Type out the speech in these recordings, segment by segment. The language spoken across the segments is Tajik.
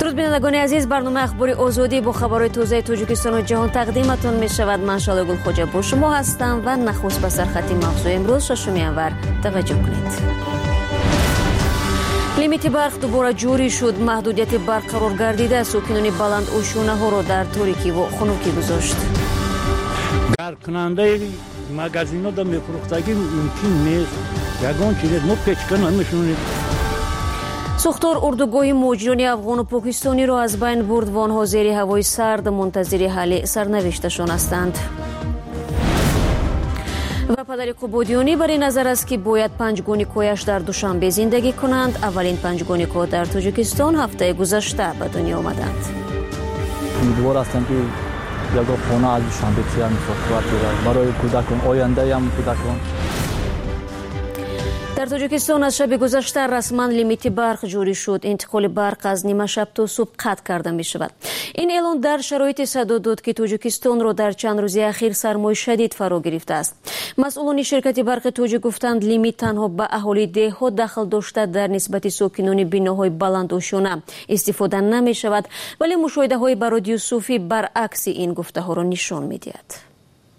درود بینندگان عزیز، برنامه اخباری آزادی با خبرهای تازه تاجیکستان و جهان تقدیمتون می شود. من شاله گل خوجا با شما هستم و نخست به سرخط موضوع امروز ششم ینور توجه کنید. لیمیت برق دوباره جوری شد. محدودیت برق قرار گردیده ساکنان بلند اوشونه ها را در تاریکی و خنکی گذاشت. گرم کننده مغازینا دا میفروختگی ممکن نیست. یگان چیز ما پیچکن نمیشونیم. ساختار اردوگاه مهاجران افغان و پاکستانی را از بین برد و آنها زیر هوای سرد منتظر حل سرنوشتشان هستند. و پدر قبادیانی برای نظر است که باید 5 گونیکویش در دوشنبه زندگی کنند. اولین 5 گونیکو در تاجیکستان هفته گذشته به دنیا آمدند. امیدوار هستم که یک خانه از دوشنبه تیار می‌شود برای کودکان آینده هم کودکان. در تاجیکستان از شب گذشته رسما لیمیت برق جوری شد. انتقال برق از نیمه شب تا صبح قطع کرده می شود. این اعلان در شرایط صدا داد که تاجیکستان را در چند روز اخیر سرمای شدید فرا گرفته است. مسئولان شرکت برق تاجیک گفتند لیمیت تنها به اهالی دهها دخل داشته در نسبت ساکنان بناهای بلند اوشونه استفاده نمی شود، ولی مشاهده های به رادیو صوفی برعکس این گفته ها را نشان می دهد.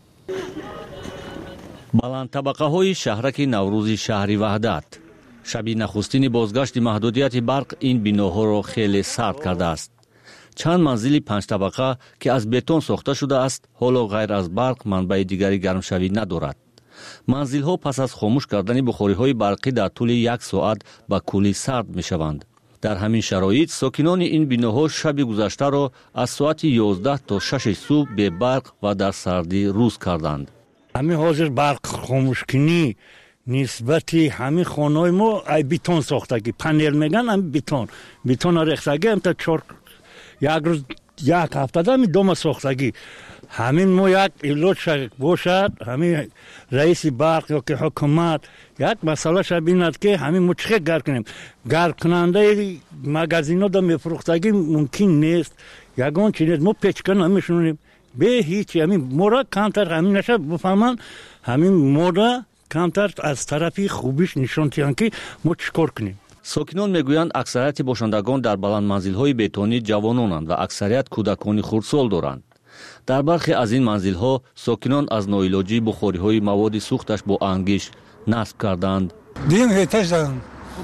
баланд табақаҳои шаҳраки наврӯзи шаҳри ваҳдат. шаби нахустини бозгашти маҳдудияти барқ ин биноҳоро хеле сард кардааст. чанд манзили панҷтабақа ки аз бетон сохта шудааст ҳоло ғайр аз барқ манбаи дигари гармшавӣ надорад. манзилҳо пас аз хомӯш кардани бухориҳои барқӣ дар тӯли 1 соат ба куллӣ сард мешаванд. дар ҳамин шароит сокинони ин биноҳо шаби гузаштаро аз соати 11 то 6 субҳ бебарқ ва дар сардӣ рӯз карданд. همین حاضر برق خاموش کنی نسبتی همین خانه‌های ما ای بیتون ساختگی پنل میگن هم بیتون ریختگی هم تا 4 یک روز یک هفته دمی دوم ساختگی همین ما یک ایلود باشد همین رئیس برق یا که حکومت یک مسئله شد بیند که همین ما چه گرم کنیم. گرم کننده مغازینا دا میفروختگی ممکن نیست. یگان چیز ما پیچکن نمیشونیم به هیچ همین مورا کمتر همین نشه بفهمن همین مورا کمتر از طرفی خوبیش نشون تیان که ما چیکار کنیم. ساکنان میگویند اکثریت باشندگان در بلند منزل‌های بتونی جوانانند و اکثریت کودکان خردسال دارند. در برخی از این منزل‌ها ساکنان از ناعلاجی بخاری‌های مواد سوختش با انگیش نصب کردند. دیم هیتش دارم.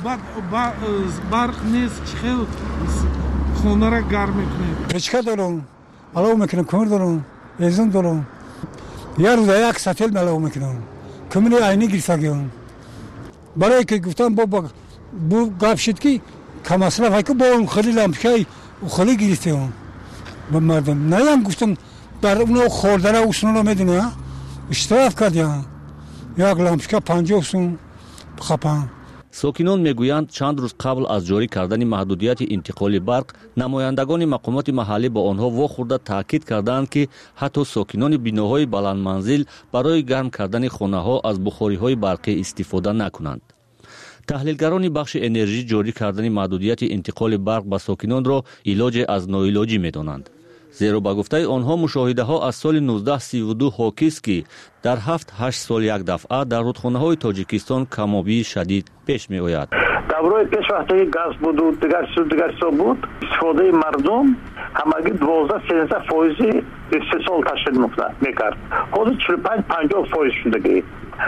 برق نیست چخیل خونه را گرم میکنیم. پچکه دارم. علاوه میکنم کمر دارم ایزون دارم یه روز یک سطل علاوه میکنم کمری عینی گرفتگیم برای که گفتم بابا بو گپ شد که کم مصرف های که با اون خیلی لامپشای و خیلی گرفتیم به مردم نه هم گفتم در اونو خوردن اوسنو رو میدونه اشتراف کردیم یک لامپشا 50 سون خپن. ساکنان میگویند چند روز قبل از جاری کردن محدودیت انتقال برق نمایندگان مقامات محلی با آنها واخورده تاکید کردند که حتی ساکنان بناهای بلند منزل برای گرم کردن خانه ها از بخاری های برقی استفاده نکنند. تحلیلگران بخش انرژی جاری کردن محدودیت انتقال برق به ساکنان را علاج از ناعلاجی میدانند. زیرا با گفته آنها مشاهده ها از سال 1932 حاکی است که در 7-8 سال یک دفعه در رودخانه های تاجیکستان کمابی شدید پیش می آید. دورای پیش وقتی گاز بود و دیگر سو بود استفاده مردم همگی 12-13% استحصال تشکیل میکرد. حدود 45-50% شده.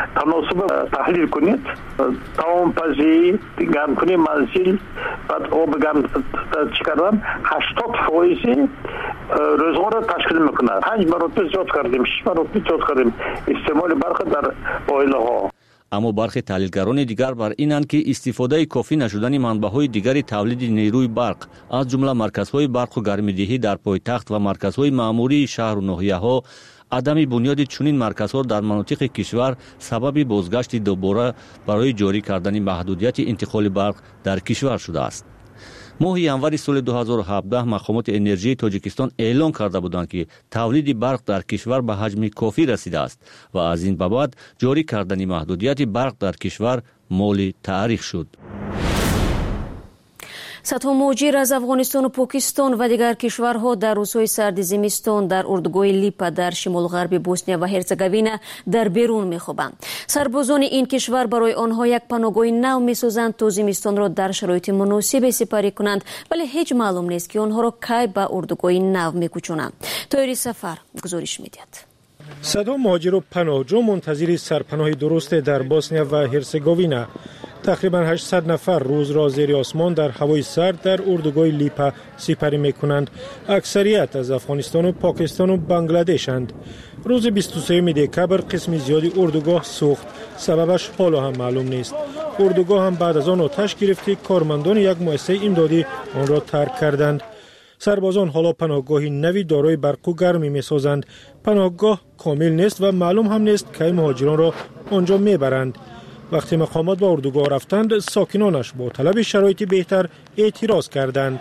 تناسب تحلیل کنید تمام پزی گرم کنی منزل بعد آب گرم چکردن 80% روزگار تشکیل میکنه. 5 مرتبه زیاد کردیم 6 مرتبه زیاد کردیم استعمال برق در آیله ها. اما برخی تحلیلگران دیگر بر اینند که استفاده کافی نشدن منبع‌های دیگری تولید نیروی برق از جمله مرکزهای برق و گرم‌دهی در پایتخت و مرکزهای مأموری شهر و ناحیه‌ها عدم بنیاد چنین مرکزها در مناطق کشور سبب بازگشت دوباره برای جاری کردن محدودیت انتقال برق در کشور شده است. ماه ینور سال 2017 مقامات انرژی تاجیکستان اعلام کرده بودند که تولید برق در کشور به حجم کافی رسیده است و از این به بعد جاری کردن محدودیت برق در کشور مال تاریخ شد. صدها مهاجر از افغانستان و پاکستان و دیگر کشورها در روزهای سرد زمستان در اردوگاه لیپا در شمال غرب بوسنیا و هرزگوینه در بیرون می‌خوابند. سربازان این کشور برای آنها یک پناهگاه نو می‌سازند تا زمستان را در شرایط مناسب سپری کنند، ولی هیچ معلوم نیست که آنها را کی به اردوگاه نو می‌کشانند. طاهر سفر گزارش می‌دهد. صدها مهاجر و پناهجو منتظر سرپناهی درست در بوسنیا و هرزگوینا. تقریبا 800 نفر روز را زیر آسمان در هوای سرد در اردوگاه لیپا سپری می‌کنند. اکثریت از افغانستان و پاکستان و بنگلادشند. روز 23 دکبر قسم زیادی اردوگاه سوخت. سببش حالا هم معلوم نیست. اردوگاه هم بعد از آن آتش گرفت که کارمندان یک مؤسسه امدادی آن را ترک کردند. سربازان حالا پناهگاهی نوی دارای برق و گرمی می‌سازند. پناهگاه کامل نیست و معلوم هم نیست که مهاجران را آنجا میبرند. وقتی مقامات به اردوگاه رفتند، ساکنانش با طلب شرایط بهتر اعتراض کردند.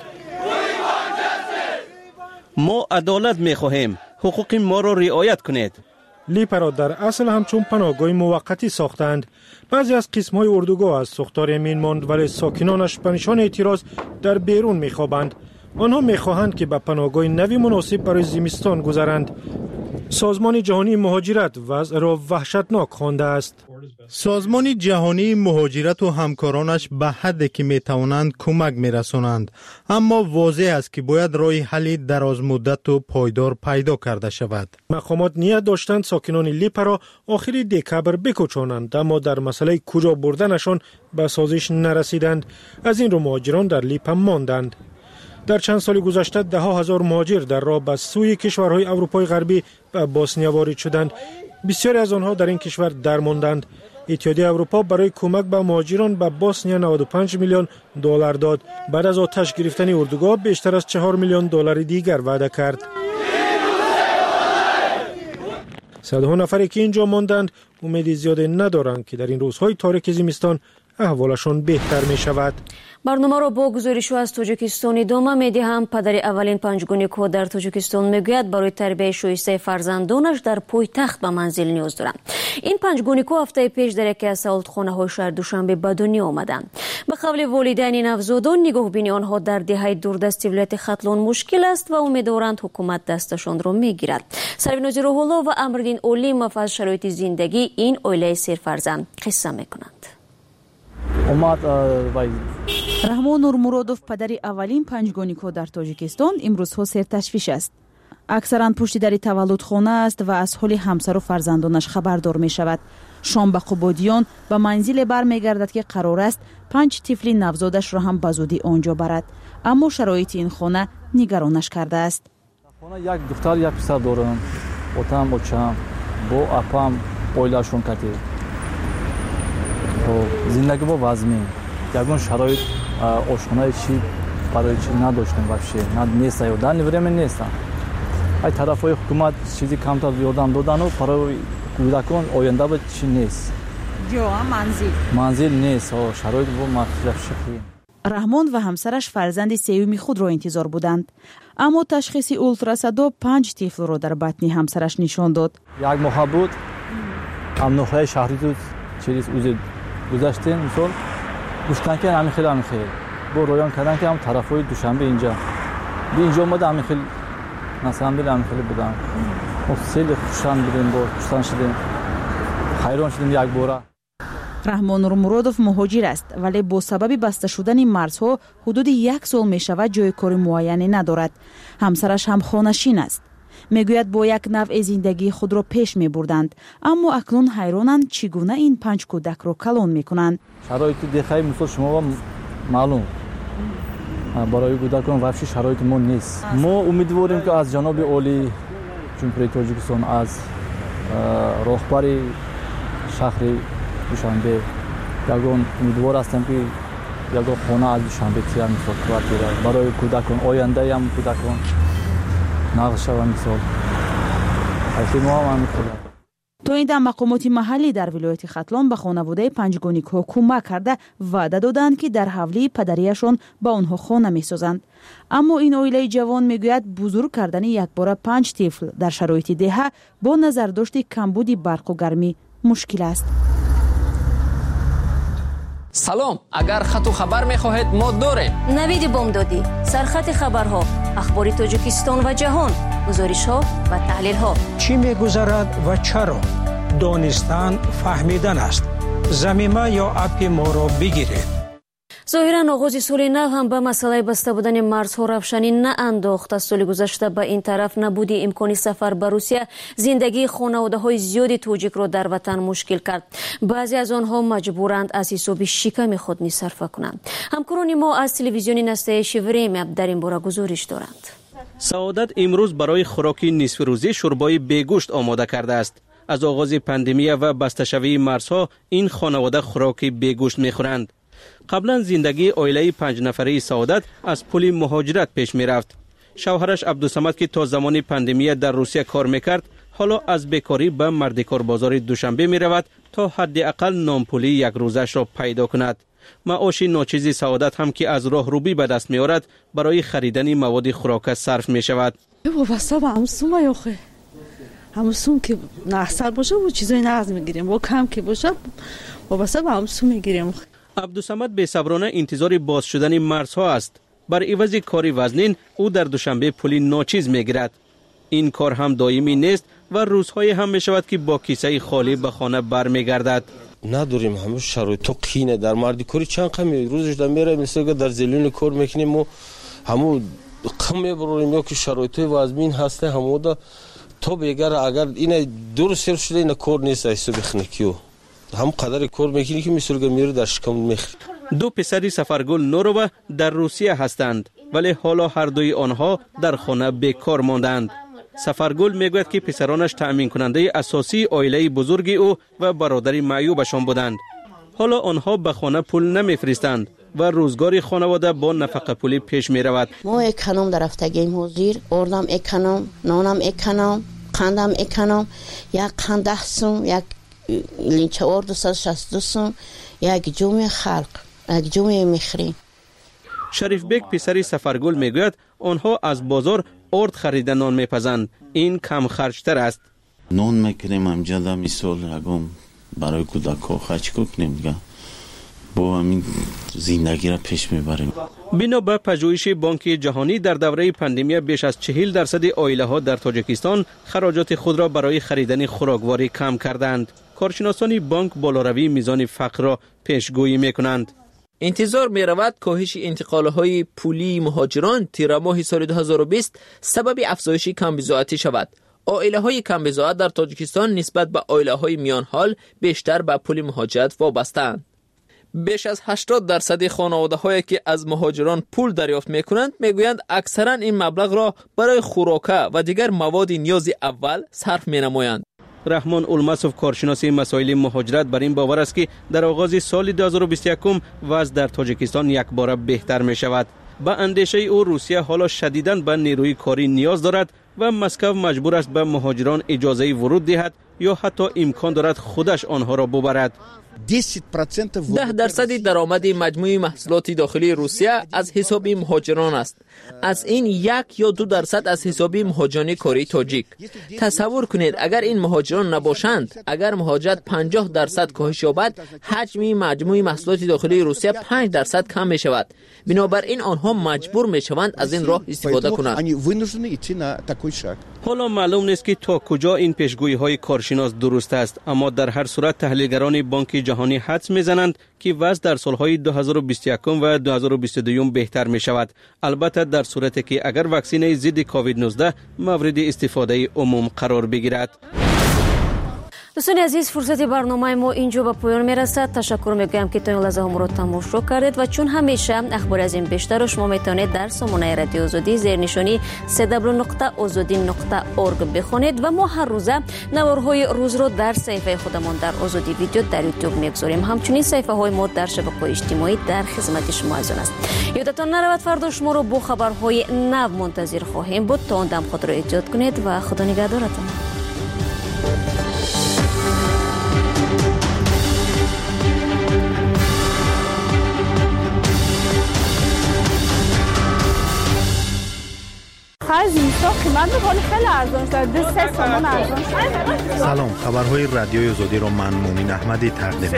ما عدالت می‌خواهیم. حقوق ما را رعایت کنید. لیپا را در اصل همچون پناهگاه موقتی ساختند. بعضی از قسم‌های اردوگاه از ساختار امین ماند، ولی ساکنانش به نشان اعتراض در بیرون می‌خوابند. آنها می‌خواهند که به پناهگاه نوی مناسب برای زمستان گذرند. سازمان جهانی مهاجرت وضع را وحشتناک خوانده است. سازمان جهانی مهاجرت و همکارانش به حدی که میتوانند کمک میرسانند، اما واضح است که باید راه حلی دراز مدت و پایدار پیدا کرده شود. مقامات نیت داشتند ساکنان لیپا را آخر دکبر بکشانند، اما در مسئله کجا بردنشان به سازش نرسیدند. از این رو مهاجران در لیپا ماندند. در چند سال گذشته ده ها هزار مهاجر در راه به سوی کشورهای اروپای غربی و بوسنیا وارد شدند. بسیاری از آنها در این کشور درماندند. اتحادیه اروپا برای کمک به مهاجران به بوسنیا 95 میلیون دلار داد. بعد از آتش گرفتن اردوگاه بیشتر از 4 میلیون دلار دیگر وعده کرد. صدها نفری که اینجا ماندند امید زیادی ندارند که در این روزهای تاریک زمستان احوالشان بهتر می شود. برنامه را با گزارش از تاجیکستان ادامه می‌دهم. پدر اولین پنجگانیکو در تاجیکستان میگوید برای تربیت شایسته فرزندانش در پایتخت به منزل نیاز دارند. این پنجگانیکو هفته پیش در یکی از سوالخانه‌های شهر دوشنبه به دنیا آمدند. به قول والدین نوزادان، نگاهبینی آنها در دهه دوردست ولایت ختلان مشکل است و امیدوارند حکومت دستشان را میگیرد. سروینازی روح‌الله و امرالدین اولیموف از شرایط زندگی این عائله سرفرزند قصه میکنند. رحمان نورمورودوف پدر اولین پنجگانیکو در تاجیکستان امروزها سرتشویش است. اکثرا پشت در تولدخانه است و از حال همسر و فرزندانش خبردار می شود. شام به قبادیان به منزل بر می گردد که قرار است 5 طفل نوزادش را هم به زودی آنجا برد، اما شرایط این خانه نگرانش کرده است. خانه یک دختر یک پسر دارم. اوتام اوچام با اپام اویلاشون کردی. زندگی با وضعی یگان شرایط آشنای چی برای چی نداشتیم вообще نیست و در время نیستن. ای طرفای حکومت چیزی کمتر یادم دادن و برای کودکان آینده به چی نیست. جا منزل نیست و شرایط با مختلف شکلی. رحمان و همسرش فرزند سوم خود را انتظار بودند، اما تشخیص اولتراسادا 5 طفل را در بطن همسرش نشان داد. یک ماه بود امنوهای شهری تو چیز گذشته مثال گفتن که همین خیلی با رویان کردن که هم طرفای دوشنبه اینجا اومده همین خیلی مثلا همین خیلی بودن. ما خیلی خوشحال بودیم، با خوشحال شدیم، خیران شدیم یک باره. رحمان نورمورودوف مهاجر است، ولی با سبب بسته شدن مرزها حدود 1 سال می شود جای کار معینی ندارد. همسرش هم خانه‌شین است. میگوید با یک نوع زندگی خود را پیش می بردند، اما اکنون حیرانند چگونه این 5 کودک را کلان می کنند. شرایط دیگه مثل شما معلوم برای کودکان واقعی شرایط ما نیست. ما امیدواریم که از جناب عالی جمهوری تاجیکستان، از راهبر شهر دوشنبه یگان امیدوار هستم که یگان خانه از دوشنبه تیار می‌سازد برای کودکان، آینده هم کودکان نقشه و مثال تا این دم مقامات محلی در ولایت ختلان به خانواده پنجگانیکو کمک کرده وعده دادند که در حولی پدریشان با آنها خانه می‌سازند، اما این عائله جوان میگوید بزرگ کردن یک باره 5 طفل در شرایط دهه با نظر داشت کمبود برق و گرمی مشکل است. салом, агар хату хабар мехоҳед мо дорем. навиди бомдодӣ, сархати хабарҳо, ахбори тоҷикистон ва ҷаҳон, гузоришҳо ва таҳлилҳо. чӣ мегузарад ва чаро? донистан фаҳмидан аст. замима ё апи моро бигиред. зоҳиран оғози соли нав ҳам ба масъалаи баста будани марзҳо равшанӣ наандохт. аз соли гузашта ба ин тараф набуди имкони сафар ба Русия зиндагии хонаводаҳои зиёди тоҷикро дар ватан мушкил кард. баъзе аз онҳо маҷбуранд аз ҳисоби шиками худ нисарфа кунанд. ҳамкорони мо аз телевизиони настоящее время дар ин бора гузориш доранд. саодат имрӯз барои хӯроки нисфирӯзӣ шӯрбои бегӯшт омода кардааст. аз оғози пандемия ва басташавии марзҳо ин хонавода хӯроки бегӯшт мехӯранд. қаблан зиндагии оилаи 5 нафараи саодат аз пули муҳоҷират пеш мерафт. шавҳараш абдусамад ки то замони пандемия дар Русия кор мекард, ҳоло аз бекорӣ ба мардикорбозори Душанбе меравад то ҳадди ақал номпули якрӯзаашро пайдо кунад. маоши ночизи саодат ҳам ки аз роҳрӯбӣ ба даст меорад, барои харидани маводи хӯрока сарф мешавад. вобаста ба ҳамун сума ёхе ҳамун сум ки нақсар боша во чизои нағз мегирем, во кам ки боша вобаста ба ҳамун сум мегирем. абдусамад бесаброна интизори боз шудани марзҳо аст. бар ивази кори вазнин ӯ дар Душанбе пули ночиз мегирад. ин кор ҳам доимӣ нест ва рӯзҳое ҳам мешавад ки бо кисаи холӣ ба хона бармегардад. надорем ҳамаи шароито қине дар мардикорӣ чанд қами рӯзашда меравем, мисолга дар зелёни кор мекунем, мо ҳаму қим мебарорем ё ки шароитои вазмин ҳаста ҳамода то бегара агар ина дуруст серф шуда ина кор нест ҳисоби хинакиё ҳам қадари кор мекунӣ ки мисолга мери дар шикам мехӯри. ду писари Сафаргул Нурова дар Русия ҳастанд, вале ҳоло ҳардуи онҳо дар хона бекор монданд. Сафаргул мегӯяд ки писаронаш таъминкунандаи асосии оилаи бузурги ӯ ва бародари маъюбашон буданд. ҳоло онҳо ба хона пул намефиристанд ва рӯзгори хонавода бо нафақапулӣ пеш меравад. мо эконом дар рафтагем ҳозир ордам эконом, нонам эконом, қандам эконом, як қанд 10 сум, як линчавор 262 сум, як ҷоми халқ, як ҷоми мехрин. Шарифбек писари Сафаргул мегӯяд онҳо аз бозор орд харида нон мепазанд. ин камхарҷтар аст. нон мекунем амҷада мисол ягон барои кӯдакҳо хаҷ кунем дига бо ҳамин зиндагиро пеш мебарем. бино ба пажӯҳиши Бонки ҷаҳонӣ дар давраи пандемия беш аз 40% оилаҳо дар Тоҷикистон хароҷоти худро барои харидани хӯрокворӣ кам карданд. коршиносони бонк болоравии мизони фақрро пешгӯӣ мекунанд. интизор меравад коҳиши интиқолҳои пулии муҳоҷирон тирамоҳи соли 2020 сабаби афзоиши камбизоатӣ шавад. оилаҳои камбизоат дар Тоҷикистон нисбат ба оилаҳои миёнҳол бештар ба пули муҳоҷират вобастаанд. беш аз 80% хонаводаҳое ки аз муҳоҷирон пул дарёфт мекунанд мегӯянд аксаран ин маблағро барои хӯрока ва дигар маводи ниёзи аввал сарф менамоянд. раҳмон Улмасов коршиноси масоили муҳоҷират бар ин бовар аст ки дар оғози соли 2021 вазъ дар Тоҷикистон якбора беҳтар мешавад. ба андешаи ӯ Русия ҳоло шадидан ба нерӯи корӣ ниёз дорад ва Москав маҷбур аст ба муҳоҷирон иҷозаи вуруд диҳад ё ҳатто имкон дорад худаш онҳоро бубарад. 10% даромади маҷмӯи маҳсулоти дохилии Русия аз ҳисоби муҳоҷирон аст. аз ин 1 ё 2% аз ҳисоби муҳоҷирони кории тоҷик. тасаввур кунед, агар ин муҳоҷирон набошанд, агар муҳоҷират 50% коҳиш ёбад, ҳаҷми маҷмӯи маҳсулоти дохилии Русия 5% кам мешавад. бинобар ин онҳо маҷбур мешаванд аз ин роҳ истифода кунанд. ҳоло маълум нест ки то куҷо ин пешгӯиҳои коршинос дуруст аст, аммо дар ҳар сурат таҳлилгарони Бонки ҷаҳонӣ ҳадс мезананд ки вазъ дар солҳои 2021 ва 2022 беҳтар мешавад, албатта дар сурате ки агар ваксинаи зидди COVID-19 мавриди истифодаи умум қарор бигирад. дӯстони азиз, фурсати барномаи мо инҷо ба поён мерасад. ташаккур мегӯям ки то ин лаҳза ҳаморо тамошо кардед ва чун ҳамеша ахбори аз ин бештарро шумо метавонед дар сомонаи радиои озодӣ зернишони www.ozodin.org бихонед ва мо ҳар рӯза наворҳои рӯзро дар саҳифаи худамон дар Озодӣ видео дар YouTube мегузорем. ҳамчунин саҳифаҳои мо дар шабакаҳои иҷтимоӣ дар хизмати шумо азон аст. ёдатон наравад, фардо шуморо бо хабарҳои нав мунтазир хоҳем буд. то он дам худро эҳтиёт кунед ва худо нигаҳдоратон. خرج اینستا قیمت ولی خیلی ارزان شده 3 تومان ارزان شده. سلام، خبرهای رادیوی آزادی را من مومین احمدی تقدیم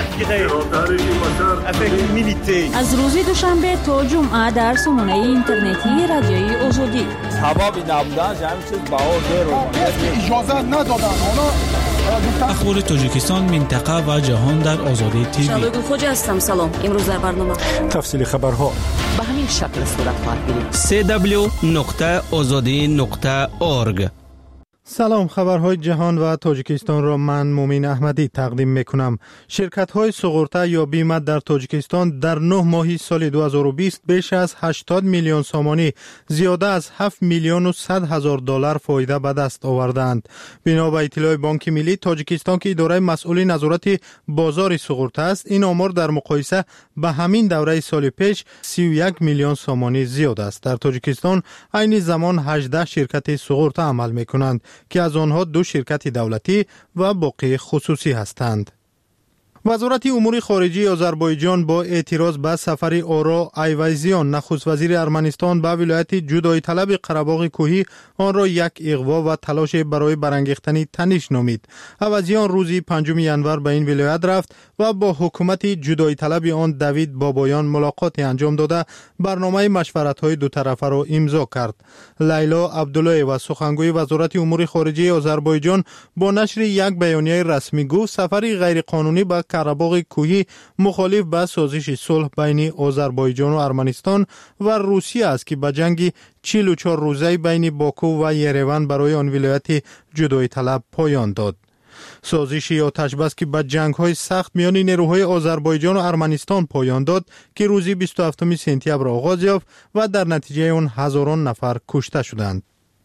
می‌کنم. از روز دوشنبه تا جمعه در سامانه اینترنتی رادیوی آزادی سببی نبودن همین چیز بها اجازه ندادن. اخبار تاجیکستان، منطقه و جهان در آزادی تیوی. شادوگل خوجا هستم. سلام. امروز در برنامه تفصیل خبرها به همین شکل صورت خواهد گرفت. www.azadi.org. سلام، خبرهای جهان و تاجیکستان را من مومین احمدی تقدیم میکنم. شرکت‌های سغورته یا بیمه در تاجیکستان در 9 ماه سال 2020 بیش از 80 میلیون سامانی، زیاده از 7 میلیون و 100 هزار دلار فایده به دست آوردند. بنا به اطلاع بانک ملی تاجیکستان که اداره مسئول نظارت بازار سغورته است، این آمار در مقایسه به همین دوره سال پیش 31 میلیون سامانی زیاد است. در تاجیکستان عین زمان 18 شرکت سغورته عمل میکنند که از آنها 2 شرکت دولتی و باقی خصوصی هستند. وزارت امور خارجه آذربایجان با اعتراض به سفر آرا ایوازیان نخست وزیر ارمنستان به ولایت جدایی طلب قره‌باغ کوهی آن را یک اغوا و تلاش برای برانگیختن تنش نامید. ایوازیان روز 5 ینور به این ولایت رفت و با حکومت جدایی طلب آن دوید بابایان ملاقات انجام داده برنامه مشورت‌های دو طرفه را امضا کرد. لیلا عبدالله و سخنگوی وزارت امور خارجه آذربایجان با نشر یک بیانیه رسمی گفت سفر غیرقانونی به قره‌باغ کوهی مخالف به سازش صلح بین آذربایجان و ارمنستان و روسیه است که به جنگ 44 روزه بین باکو و یریون برای آن ولایت جدایی طلب پایان داد. سازش آتش‌بس که به جنگ‌های سخت میان نیروهای آذربایجان و ارمنستان پایان داد که روز 27 سپتامبر آغاز یافت و در نتیجه آن هزاران نفر کشته شدند.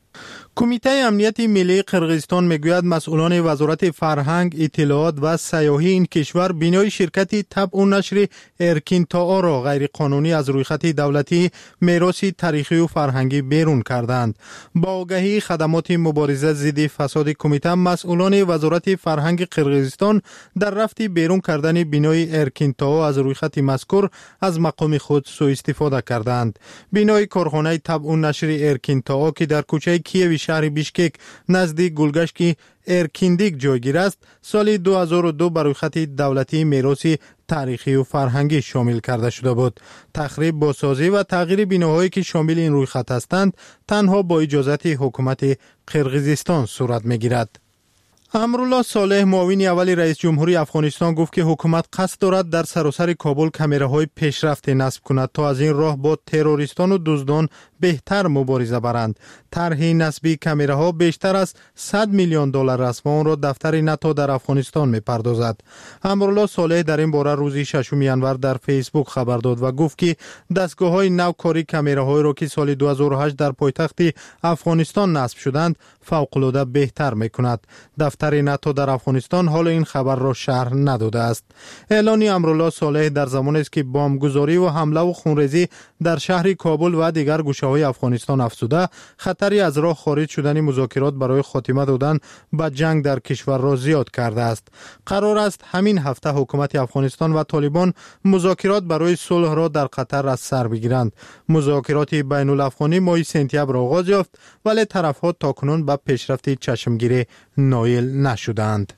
کمیته امنیت ملی قرقیزستان میگوید مسئولان وزارت فرهنگ، اطلاعات و سیاحی این کشور بینای شرکت طبع و نشر ارکینتاآ را غیر قانونی از رویخط دولتی میراث تاریخی و فرهنگی بیرون کردند. با آگاهی خدمات مبارزه ضد فساد کمیته، مسئولان وزارت فرهنگ قرقیزستان در رفت بیرون کردن بینای ارکینتاآ از رویخط مذکور از مقام خود سوء استفاده کردند. بینای کارخانه طبع و نشر ارکینتاآ که در کوچه کیوی شهر بیشکک نزدیک گلگشکی ارکیندیک جایگیر است، سال 2002 بر رویخط دولتی میراث تاریخی و فرهنگی شامل کرده شده بود. تخریب، بازسازی و تغییر بناهایی که شامل این رویخط هستند تنها با اجازت حکومت قرقیزستان صورت میگیرد. امرالله صالح معاون اول رئیس جمهوری افغانستان گفت که حکومت قصد دارد در سراسر کابل کامراهای پیشرفت نصب کند تا از این راه با تروریستان و دزدان بهتر مبارزه برند. طرح نصبی کامراها بیشتر از 100 میلیون دلار است و آن را دفتر ناتو در افغانستان میپردازد. امرالله صالح در این باره روز 6 ینور در فیسبوک خبر داد و گفت که دستگاه‌های نوکاری کامراهایی را که سال 2008 در پایتخت افغانستان نصب شدند فوق‌العاده بهتر میکند. دفتر ناتو در افغانستان حال این خبر را شرح نداده است. اعلان امرالله صالح در زمانی است که بمبگذاری و حمله و خونریزی در شهر کابل و دیگر گوشه‌های افغانستان افزوده خطری از راه خارج شدن مذاکرات برای خاتمه دادن به جنگ در کشور را زیاد کرده است. قرار است همین هفته حکومت افغانستان و طالبان مذاکرات برای صلح را در قطر از سر بگیرند. مذاکرات بین الافغانی ماه سپتامبر آغاز یافت ولی طرف‌ها تاکنون به پیشرفت چشمگیری نایل نشدند.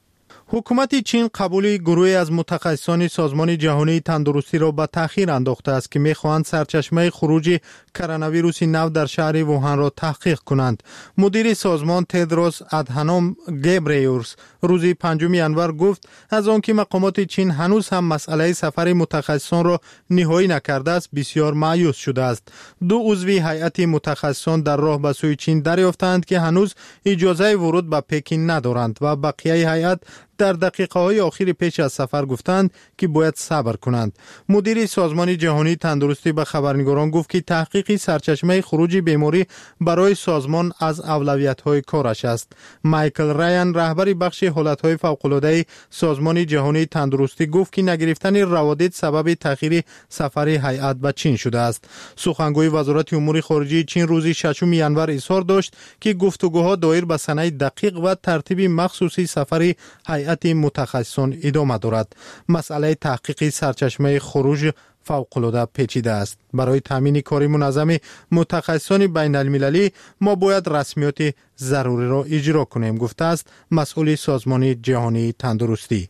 حکومت چین قبول گروهی از متخصصان سازمان جهانی تندرستی را به تأخیر انداخته است که می‌خواهند سرچشمه خروج کرونا ویروس نو در شهر ووهان را تحقیق کنند. مدیر سازمان تدروس ادهانوم گبریوس روز 5 ینور گفت از آنکه مقامات چین هنوز هم مسئله سفر متخصصان را نهایی نکرده است بسیار مایوس شده است. 2 عضو هیئت متخصصان در راه به سوی چین دریافتند که هنوز اجازه ورود به پکین ندارند و بقیه هیئت در دقیقه های آخر پیش از سفر گفتند که باید صبر کنند. مدیر سازمان جهانی تندرستی به خبرنگاران گفت که تحقیق سرچشمه خروج بیماری برای سازمان از اولویت های کارش است. مایکل رایان رهبر بخش حالت های فوق العاده سازمان جهانی تندرستی گفت که نگرفتن روادید سبب تأخیر سفر هیئت به چین شده است. سخنگوی وزارت امور خارجه چین روز 6 ینور اظهار داشت که گفتگوها دایر به صحنه دقیق و ترتیب مخصوصی سفر هیئت متخصصان ادامه دارد. مسئله تحقیق سرچشمه خروج فوق‌العاده پیچیده است. برای تامین کار منظم متخصصان بین المللی ما باید رسمیات ضروری را اجرا کنیم، گفته است مسئول سازمان جهانی تندرستی.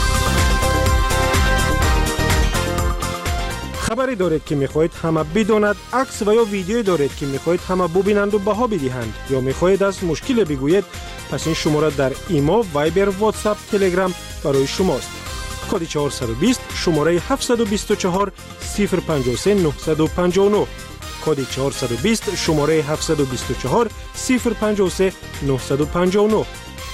خبری دارید که میخواهید همه بداند، عکس و یا ویدیویی دارید که میخواهید همه ببینند و بها بدهند، یا میخواهید از مشکل بگویید، پس این شماره در ایما، وایبر، واتساپ، تلگرام برای شماست. کد 420 شماره 724 053 959. کد 420 شماره 724 053 959.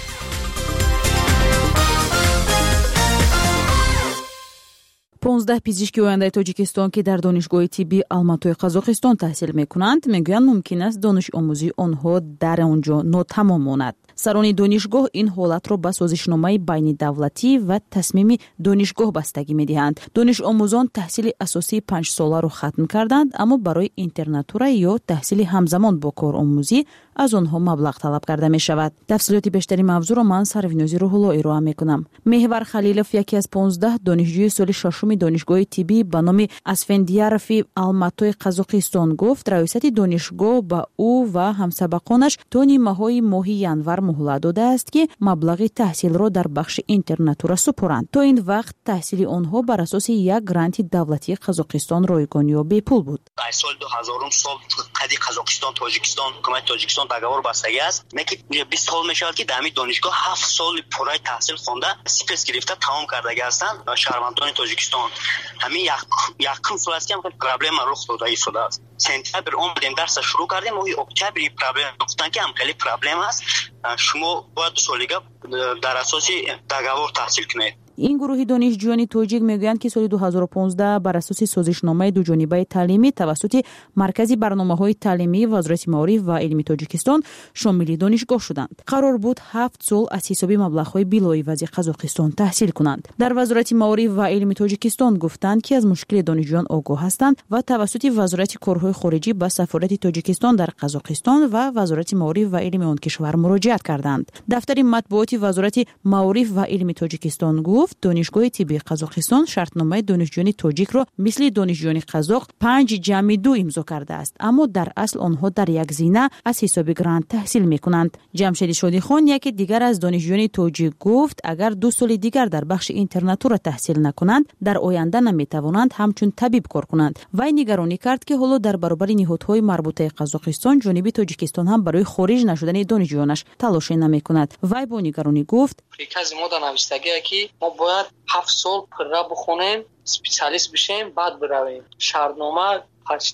پونزده پزشکی آینده تاجیکستان که در دانشگاه طبی الماتوی قزاقستان تحصیل میکنند میگویند ممکن است دانش آموزی آنها در آنجا ناتمام ماند. سران دانشگاه این حالت را به سازشنامه بین دولتی و تصمیم دانشگاه بستگی میدهند. دانش آموزان تحصیل اساسی 5 ساله را ختم کردند، اما برای اینترناتورا یا تحصیل همزمان با کارآموزی از آنها مبلغ طلب کرده می شود. تفصیلات بیشتری موضوع را من سروینازی روح‌الله ارائه میکنم. محور خلیلوف یکی از 15 دانشجوی سال ششم دانشگاه طبی به نام اسفندیارف الماتوی قزاقستان گفت رئیست دانشگاه با او و همسبقانش تا نیمه‌های ماه ینور مهلت داده است که مبلغ تحصیل را در بخش اینترناتورا سپرند. تا این وقت تحصیل آنها بر اساس یک گرانت دولتی قزاقستان رایگان یا بپول بود. در سال 2000 سال قدی قزاقستان تاجیکستان حکومت تاجیکستان داغور بستگی است. میگه 20 سال میشود که در دانشگاه 7 سال پورای تحصیل خونده سپس گرفته تمام کرده هستند. شهروندان تاجیکستان همین یک سال است که پرابلم رخ داده ایستاده است. سپتامبر اومدیم درس شروع کردیم و اکتبر پرابلم گفتن که هم خیلی پرابلم است. شما باید 2 سالگی در اساس داغور تحصیل کنید. این گروه دانشجویان تاجیک میگویند که سال 2015 بر اساس سازشنامه دوجانبه تعلیمی توسط مرکزی برنامه‌های تعلیمی وزارت معارف و علم تاجیکستان شامل دانشگاه شدند. قرار بود 7 سال از حساب مبلغ‌های بلایوازی قزاقستان تحصیل کنند. در وزارت معارف و علم تاجیکستان گفتند که از مشکل دانشجویان آگاه هستند و توسط وزارت کارهای خارجی به سفارت تاجیکستان در قزاقستان و وزارت معارف و علم آن کشور مراجعت کردند. دفتر مطبوعات وزارت معارف و علم تاجیکستان گفت دانشگاه طبی قزاقستان شرطنامه دانشجویان تاجیک را مثل دانشجویان قزاق 5-2 امضا کرده است، اما در اصل آنها در یک زینه از حساب گرانت تحصیل میکنند. جمشید شادیخان یکی دیگر از دانشجویان تاجیک گفت اگر 2 سال دیگر در بخش اینترناتورا تحصیل نکنند در آینده نمیتوانند همچون طبیب کار کنند. وی نگرانی کرد که حالا در برابر نهادهای مربوطه قزاقستان جانب تاجیکستان هم برای خارج نشدن دانشجویانش تلاش نمیکند. وی با نگرانی گفت پریکاز ما در نوشتگی که ما باید 7 سال پررا بخونیم، اسپیشالیست بشیم، بعد برویم. شرطنامه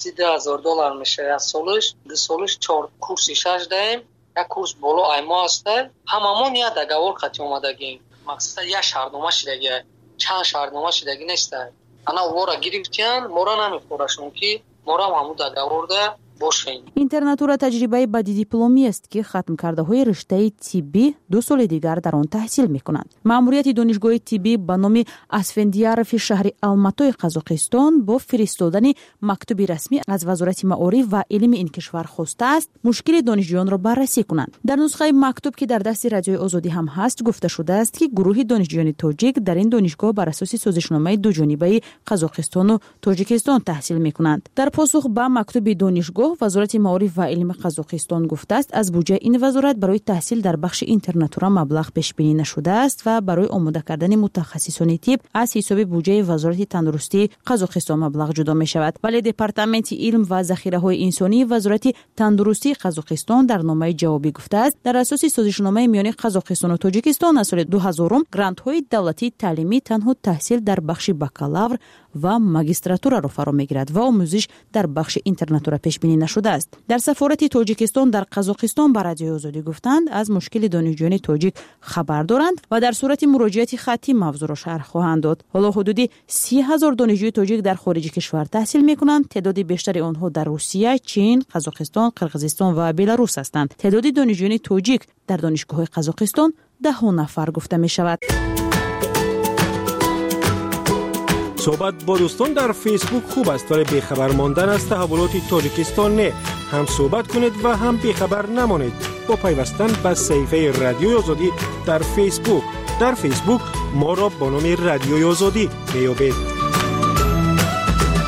$80,000 میشه. از سالش 2 سالش 4 کورس 6 دهیم. یک کورس بالا ایما است. هممون یا داغور خطی اومدگیم. مقصد یا شرطنامه شدگی، چند شرطنامه شدگی نیست. انا ورا گرفتن، مورا نمیخورشون که مورا همون داغور ده باشین. اینترناتورا تجربه بعدی دیپلمی است که ختم کرده های رشته طبی 2 سال دیگر در آن تحصیل میکنند. مأموریت دانشگاه طبی به نام اسفندیارف شهر الماتوی قزاقستان با فرستادن مکتوبی رسمی از وزارت معارف و علم این کشور خواسته است مشکل دانشجویان را بررسی کنند. در نسخه مکتوب که در دست رادیوی آزادی هم هست گفته شده است که گروه دانشجویان تاجیک در این دانشگاه بر اساس سازشنامه دوجانبه قزاقستان و تاجیکستان تحصیل میکنند. در پاسخ به مکتوب دانشگاه وزارت معارف و علم قزاقستان گفته است از بودجه این وزارت برای تحصیل در بخش اینترناتورا مبلغ پیش بینی نشده است و برای آماده کردن متخصصان طب از حساب بودجه وزارت تندرستی قزاقستان مبلغ جدا می شود. ولی دپارتمنت علم و ذخیره های انسانی وزارت تندرستی قزاقستان در نامه جوابی گفته است در اساس سازشنامه میان قزاقستان و تاجیکستان از سال 2000 گرانت های دولتی تعلیمی تنها تحصیل در بخش بکالور و ماگیستراتورا را فرا میگیرد و آموزش در بخش اینترناتورا پیش بینی نشده است. در سفارت تاجیکستان در قزاقستان به رادیوی آزادی گفتند از مشکل دانشجویان تاجیک خبر دارند و در صورت مراجعه خطی موضوع را شرح خواهند داد. حالا حدود 30,000 دانشجوی تاجیک در خارج کشور تحصیل میکنند. تعداد بیشتر آنها در روسیه، چین، قزاقستان، قرقیزستان و بلاروس هستند. تعداد دانشجویان تاجیک در دانشگاه قزاقستان 10 نفر گفته می شود. صحبت با دوستان در فیسبوک خوب است ولی بیخبر ماندن از تحولات تاجیکستان نه. هم صحبت کنید و هم بیخبر نمانید با پیوستن به صفحه رادیوی آزادی در فیسبوک. در فیسبوک ما را با نام رادیوی آزادی میابید.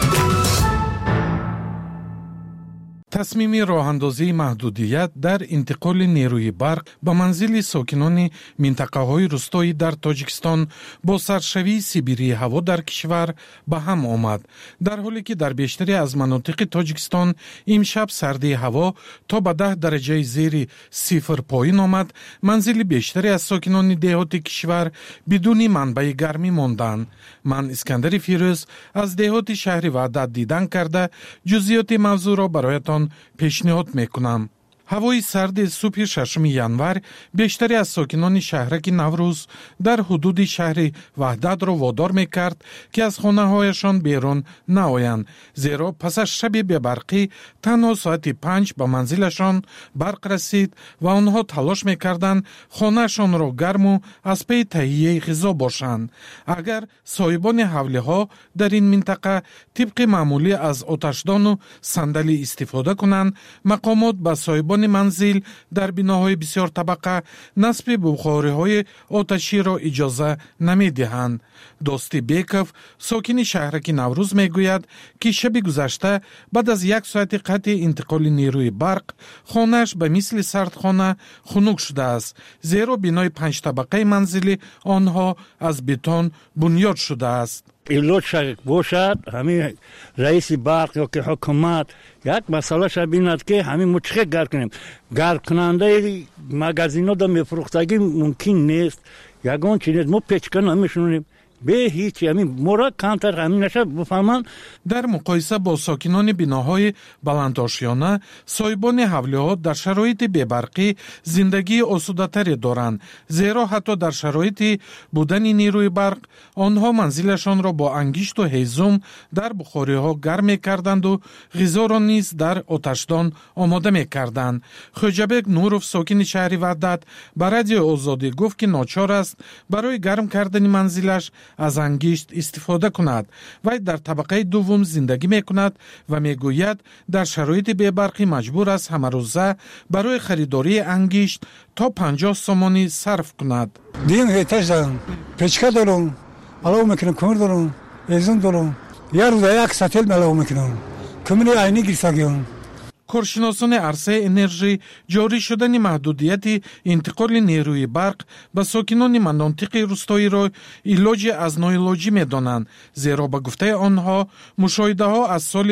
تصمیم راهاندازی محدودیت در انتقال نیروی برق به منزل ساکنان منطقه‌های روستایی در تاجیکستان با سرشوی سیبیری هوا در کشور به هم آمد، در حالی که در بیشتری از مناطق تاجیکستان امشب سردی هوا تا به 10 درجه زیر صفر پایین آمد. منزل بیشتری از ساکنان دهات کشور بدون منبع گرمی ماندند. من اسکندر فیروز از دهات شهر وحدت دیدن کرده جزئیات موضوع را برایتان پیشنهاد میکنم. هوای سرد صبح 6 ینور بیشتری از ساکنان شهرک نوروز در حدود شهر وحدت را وادار میکرد که از خانه هایشان بیرون نآیند، زیرا پس از شب بی‌برقی تنها ساعت 5 به منزلشان برق رسید و آنها تلاش میکردند خانهشان را گرم و از پی تهیه غذا باشند. اگر صاحبان حوله ها در این منطقه طبق معمولی از آتشدان و صندلی استفاده کنند، مقامات به صاحبان منزل در بناهای بسیار طبقه نصب بخاری‌های آتشی را اجازه نمی‌دهند. دوستی بیکوف ساکن شهرک نوروز میگوید که شب گذشته بعد از 1 ساعت قطع انتقال نیروی برق خانه‌اش به مثل سردخانه خنک شده است، زیرا بنای 5 طبقه منزل آنها از بتون بنیاد شده است. ایلوت باشد همین رئیس برق یا که حکومت یک مسئله شد بیند که همین مچخه گرد کنیم. گرد کننده مگزینا دا میفروختگی ممکن نیست. یگان چیز ما پیچکن همیشونیم به هیچی همین مورا کمتر همین نشه بفهمن. در مقایسه با ساکنان بناهای بلندآشیانه، صاحبان حوله ها در شرایط بی‌برقی زندگی آسوده‌تری دارند، زیرا حتی در شرایط بودن نیروی برق آنها منزلشان را با انگشت و هیزم در بخاری ها گرم می‌کردند و غذا را نیز در آتشدان آماده می‌کردند. خوجابک نوروف ساکن شهر وحدت به رادیو آزادی گفت که ناچار است برای گرم کردن منزلش از انگشت استفاده کند. وی در طبقه دوم زندگی میکند و میگوید در شرایط بی‌برقی مجبور است همه روزه برای خریداری انگشت تا 50 سومانی صرف کند. دیم هیتش دارم، پیچکه دارم، علاوه میکنم، کمر دارم، ایزون دارم، یه روزه 1 ساتل علاوه میکنم، کمری عینی گیرساگیم. کارشناسان عرصه انرژی جاری شدن محدودیت انتقال نیروی برق به ساکنان مناطق روستایی را علاج از ناعلاجی می‌دانند، زیرا به گفته آنها مشاهده ها از سال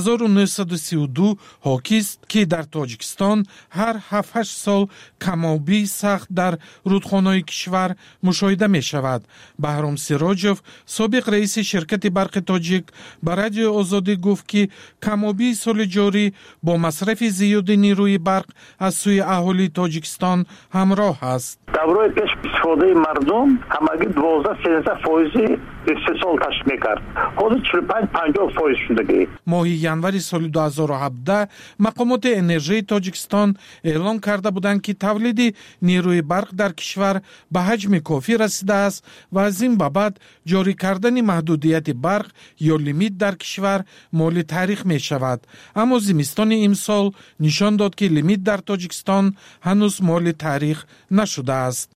1932 حاکی است که در تاجیکستان هر 7-8 سال کم‌آبی سخت در رودخانه‌های کشور مشاهده می شود. بهرام سراجوف سابق رئیس شرکت برق تاجیک به رادیو آزادی گفت که کم‌آبی سال جاری با مصرف زیاد نیروی برق از سوی اهالی تاجیکستان همراه است. دورای پیش استفاده مردم همگی 12-13% استحصال تشکیل میکرد. حدود 45-50% شدگی. ماه ینور سال 2017 مقامات انرژی تاجیکستان اعلام کرده بودند که تولید نیروی برق در کشور به حجم کافی رسیده است و از این به بعد جاری کردن محدودیت برق یا لیمیت در کشور مال تاریخ می شود. اما زمستان امسال نشان داد که لیمیت در تاجیکستان هنوز مال تاریخ نشده است.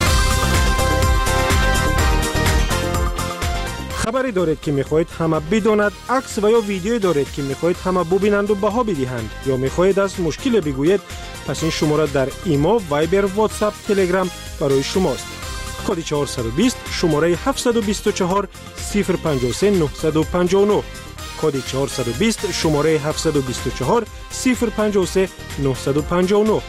خبری دارید که میخواهید همه بداند، عکس و یا ویدیویی دارید که میخواهید همه ببینند و بها بدهند، یا میخواهید از مشکل بگویید، پس این شماره در ایما، وایبر، واتساپ، تلگرام برای شماست. کد 420 شماره 724 053 959. کد 420 شماره 724 053 959.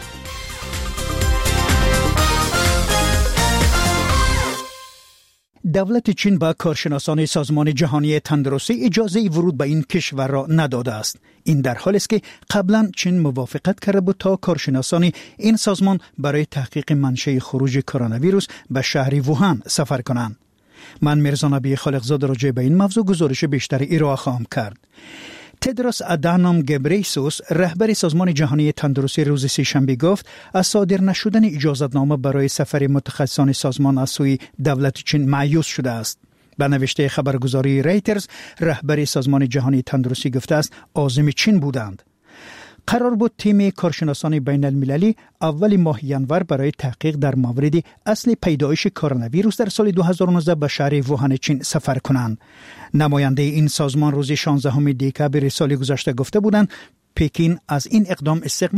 دولت چین به کارشناسان سازمان جهانی تندرستی اجازه ورود به این کشور را نداده است. این در حالی است که قبلا چین موافقت کرده بود تا کارشناسان این سازمان برای تحقیق منشأ خروج کرونا ویروس به شهر ووهان سفر کنند. من میرزا نبی خالقزاده راجع به این موضوع گزارش بیشتری ارائه خواهم کرد. تدروس ادانوم گبریسوس رهبر سازمان جهانی تندرستی روز سه‌شنبه گفت از صادر نشدن اجازه‌نامه برای سفر متخصصان سازمان از سوی دولت چین مایوس شده است. به نوشته خبرگزاری رایترز رهبر سازمان جهانی تندرستی گفته است عازم چین بودند. قرار بود تیم کارشناسان بین المللی اول ماه ینور برای تحقیق در مورد اصل پیدایش کرونا ویروس در سال 2019 به شهر ووهان چین سفر کنند. نماینده این سازمان روز 16 دکبر سال گذشته گفته بودند پکین از این اقدام استقبال